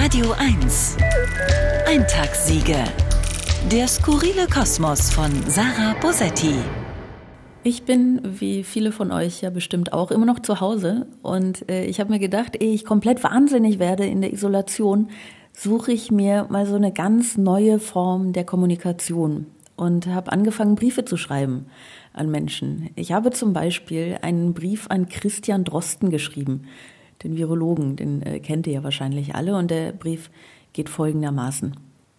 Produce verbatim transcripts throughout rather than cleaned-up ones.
Radio eins. Eintagssiege. Der skurrile Kosmos von Sarah Bosetti. Ich bin, wie viele von euch ja bestimmt auch, immer noch zu Hause. Und äh, ich habe mir gedacht, ehe ich komplett wahnsinnig werde in der Isolation, suche ich mir mal so eine ganz neue Form der Kommunikation. Und habe angefangen, Briefe zu schreiben an Menschen. Ich habe zum Beispiel einen Brief an Christian Drosten geschrieben, den Virologen, den äh, kennt ihr ja wahrscheinlich alle. Und der Brief geht folgendermaßen.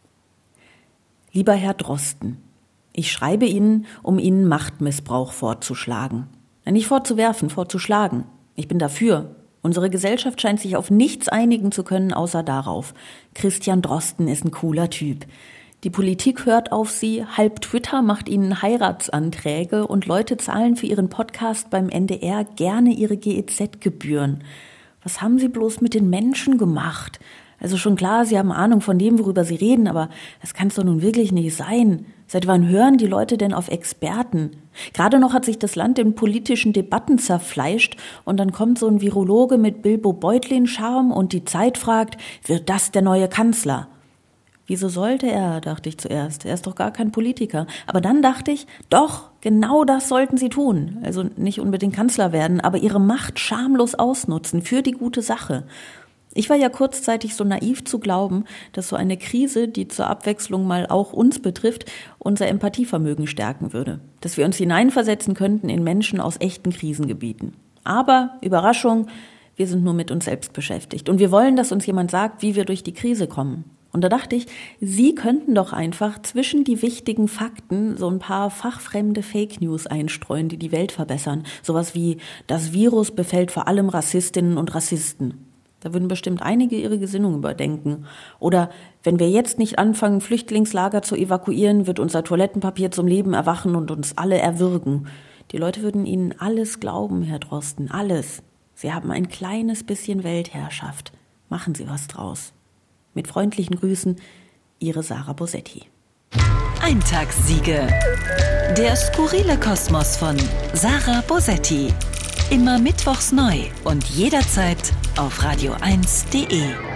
Lieber Herr Drosten, ich schreibe Ihnen, um Ihnen Machtmissbrauch vorzuschlagen. Nicht vorzuwerfen, vorzuschlagen. Ich bin dafür. Unsere Gesellschaft scheint sich auf nichts einigen zu können, außer darauf. Christian Drosten ist ein cooler Typ. Die Politik hört auf Sie, halb Twitter macht Ihnen Heiratsanträge und Leute zahlen für Ihren Podcast beim N D R gerne ihre G E Z-Gebühren. Was haben Sie bloß mit den Menschen gemacht? Also schon klar, Sie haben Ahnung von dem, worüber Sie reden, aber das kann es doch nun wirklich nicht sein. Seit wann hören die Leute denn auf Experten? Gerade noch hat sich das Land in politischen Debatten zerfleischt und dann kommt so ein Virologe mit Bilbo Beutlin-Charme und die Zeit fragt, wird das der neue Kanzler? Wieso sollte er, dachte ich zuerst. Er ist doch gar kein Politiker. Aber dann dachte ich, doch, genau das sollten Sie tun. Also nicht unbedingt Kanzler werden, aber Ihre Macht schamlos ausnutzen für die gute Sache. Ich war ja kurzzeitig so naiv zu glauben, dass so eine Krise, die zur Abwechslung mal auch uns betrifft, unser Empathievermögen stärken würde. Dass wir uns hineinversetzen könnten in Menschen aus echten Krisengebieten. Aber, Überraschung, wir sind nur mit uns selbst beschäftigt. Und wir wollen, dass uns jemand sagt, wie wir durch die Krise kommen. Und da dachte ich, Sie könnten doch einfach zwischen die wichtigen Fakten so ein paar fachfremde Fake News einstreuen, die die Welt verbessern. Sowas wie, das Virus befällt vor allem Rassistinnen und Rassisten. Da würden bestimmt einige ihre Gesinnung überdenken. Oder, wenn wir jetzt nicht anfangen, Flüchtlingslager zu evakuieren, wird unser Toilettenpapier zum Leben erwachen und uns alle erwürgen. Die Leute würden Ihnen alles glauben, Herr Drosten, alles. Sie haben ein kleines bisschen Weltherrschaft. Machen Sie was draus. Mit freundlichen Grüßen, Ihre Sarah Bosetti. Eintagssiege. Der skurrile Kosmos von Sarah Bosetti. Immer mittwochs neu und jederzeit auf radio eins punkt de.